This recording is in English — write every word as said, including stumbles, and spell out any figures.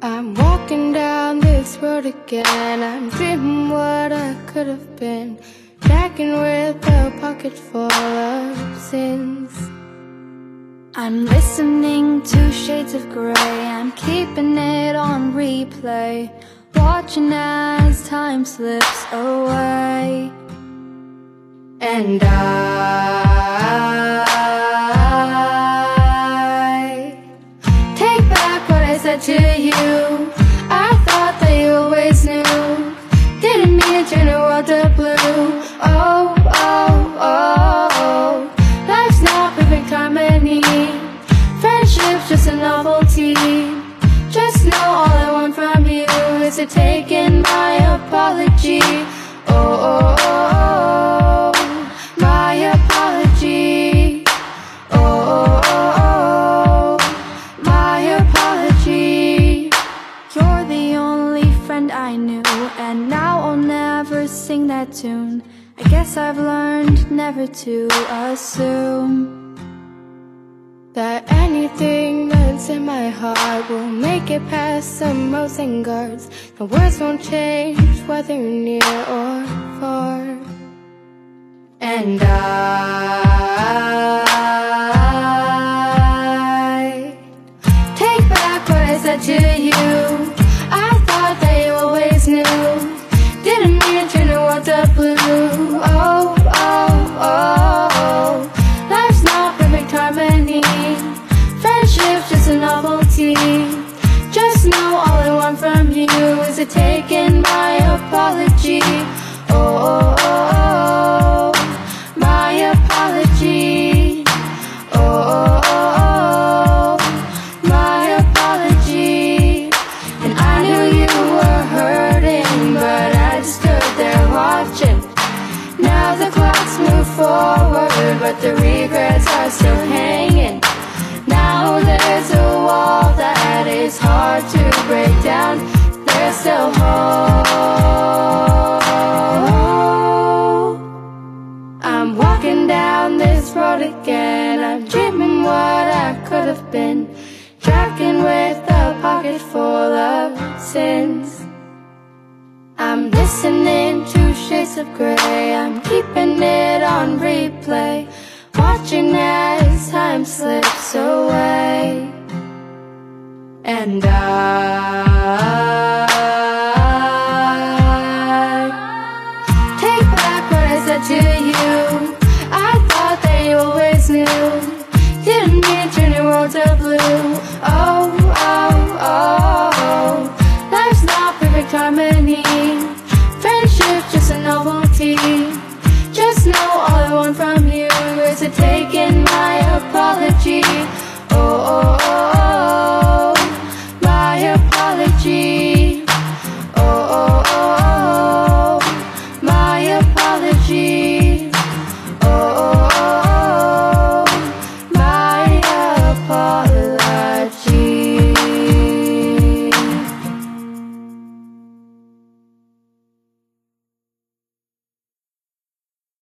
I'm walking down this road again. I'm dreaming what I could have been, tracking with a pocket full of sins. I'm listening to shades of grey, I'm keeping it on replay, watching as time slips away. And I take back what I said to you. I thought that you always knew, didn't mean to turn the world to blue. Oh, oh, oh, oh. Life's not perfect harmony, friendship's just a novelty. Just know all I want from you is to take in my apology. Oh, oh, oh, oh, my apology. Oh, oh, oh, oh, my apology. You're the only friend I knew, and now I'll never sing that tune. I guess I've learned never to assume that anything that's in my heart will make it past some roads and guards. The words won't change whether near or far. And I take back what I said to you. I thought that you always knew, didn't mean to turn the world to blue. Oh, oh, oh, oh. Life's not perfect harmony, friendship's just a novelty. Just know all I want from you is to take in my apology. Oh, oh, oh, oh, my apology. Oh, oh, oh, oh, my apology. And I knew you were hurting, but I just stood there watching. Now the clocks move forward, but the regrets are still hanging. Now there's a wall that is hard to break down. There's still hope. I'm walking down this road again. I'm dreaming what I could have been, tracking with a pocket full of sins. I'm listening to shades of grey, I'm keeping it on replay, watching as time slips away. And I